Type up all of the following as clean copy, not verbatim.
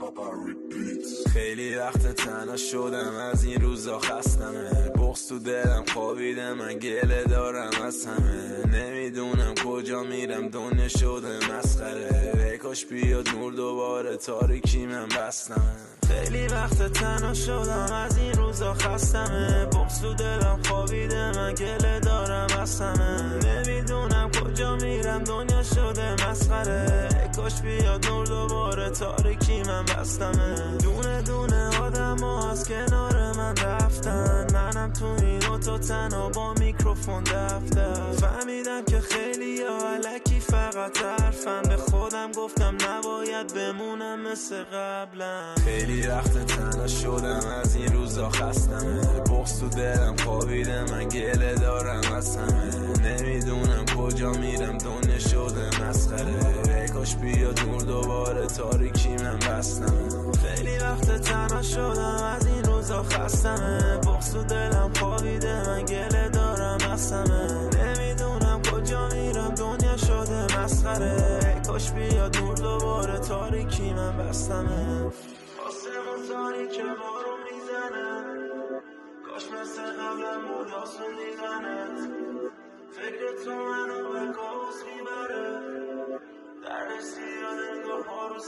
خیلی وقت تنها شدم، از این روزا خستمه، بغض تو دلم خوابیده، من گله دارم از همه، نمیدونم کجا میرم، دنیا شده مسخره، کاش بیاد نور دوباره، تاریکی من بستمه. خیلی وقت تنها شدم، از این روزا خستمه، بغض تو دلم خوابیده، من گله دارم از همه، نمیدونم کجا میرم، دنیا شده مسخره، کاش بیاد نور دوباره، تاریکی من بستمه. دونه دونه آدم ها از کنار من رفتن، منم تو این اتاق تنها با میکروفون دفتر، فهمیدم که خیلی ها الکی فقط حرفن، به خودم گفتم نباید بمونم مثل قبلا. خیلی وقت تنها شدم، از این روزا خستمه، بغض تو دلم خوابیده، من گله دارم از همه، نمیدونم کجا میرم، دنیا شده مسخره، کاش بیاد نور دوباره، تاریکی من بستمه. خیلی وقت تنها شدم، از این روزا خستمه، بغض تو دلم خوابیده، من گله دارم از همه، نمیدونم کجا میرم، دنیا شده مسخره، کاش بیاد نور دوباره، تاریکی من بستمه. آسمون تاریک بارون میزنه، کاش مثل قبلم بود آسون دیدنت، فکر تو منو به کابوس میبره، درد زیاد انگار ها رو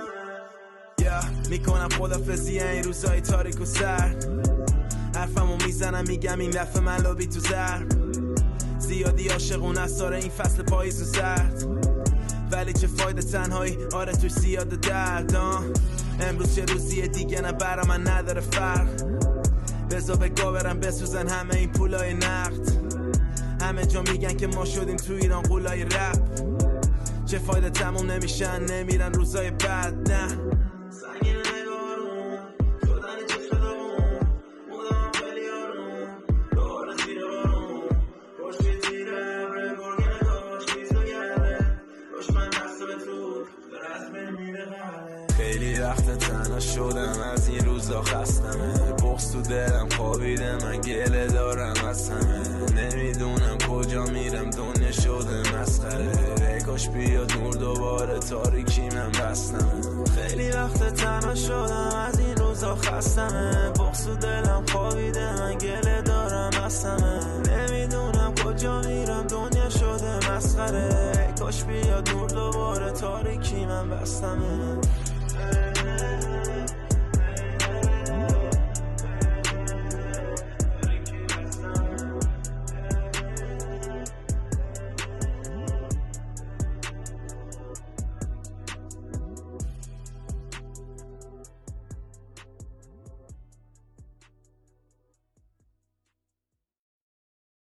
سینمه. میکنم خدافزی این روزای تاریک و سرد، حرفمو میزنم میگم این دفعه من لابی تو زرد، زیادی عاشقون از ساره این فصل پاییز و زرد، ولی چه فایده تنهایی، آره توی زیاد درد. امروز چه روزیه دیگه، نه برا من نداره فرق، بزا بگا برم بسوزن همه این پولای نقد، همه جا میگن که ما شدیم تو ایران قولای رپ، چه فایده تموم نمیشن، نمیرن روزای بعد. نه سنگین نگارون شدنی چه شدمون، بودم خیلی آروم، دوباره زیر بارون، پشتی تیره عبره گرگه داشت بیز بگرده، دشمن دست به تو داره از بین میره غره. خیلی وقت تنها شدم، از این روزا خستمه، بغض تو دلم خوابیده، من گله دارم از همه، نمیدونم کجا میرم، دنیا شده مسخره، کاش بیاد نور دوباره، تاریکی من بستمه. خیلی وقت تنها شدم، از این روزا خستمه، بغض تو دلم خوابیده، من گله دارم از همه، نمیدونم کجا میرم، دنیا شده مسخره، کاش بیاد نور دوباره، تاریکی من بستمه.